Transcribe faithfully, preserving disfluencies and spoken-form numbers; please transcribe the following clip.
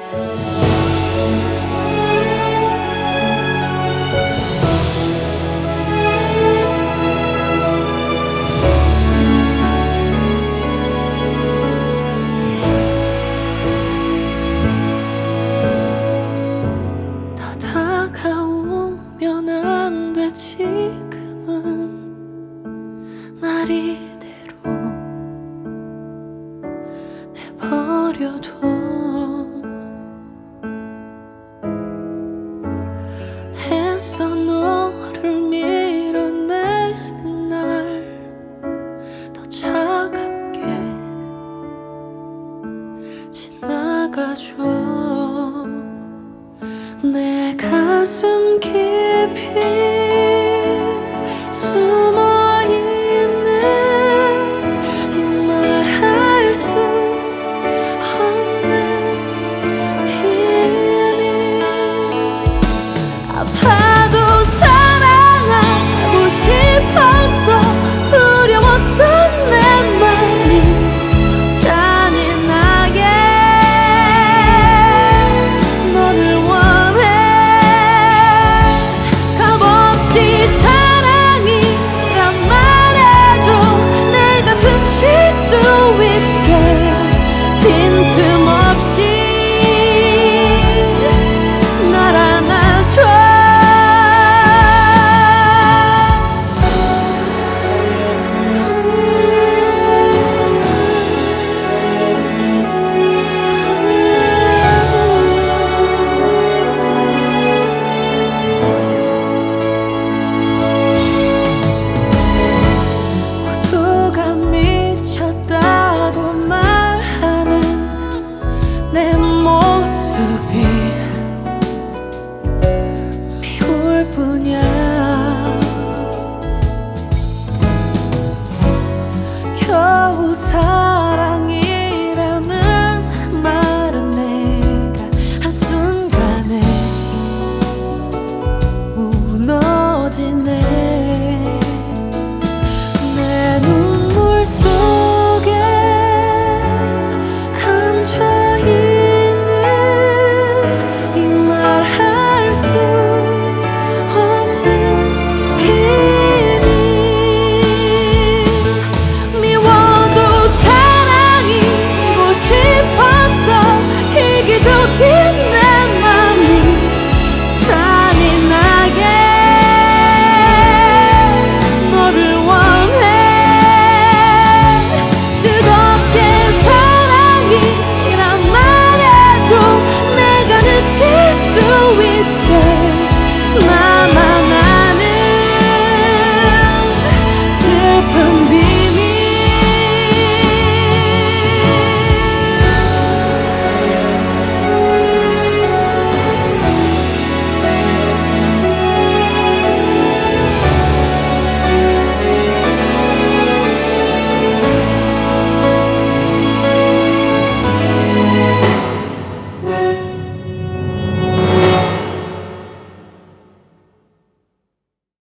다가오면 안 돼. 지금은 날 이대로 내버려둬. 애써 너를 밀어내는 날 더 차갑게 지나가줘. 내 가슴 깊이 숨어있는 이 말할 수 없는 비밀. 아파도 사랑하고 싶었어. 두려웠던 내 맘이 잔인하게 너를 원해. 값없이 사랑이란 말해줘. 내가 숨 쉴 수 있게 빈틈없이 날 안아줘. 모두가 미쳤다고 말하는 내 모습이 미울 뿐이야. 겨우 사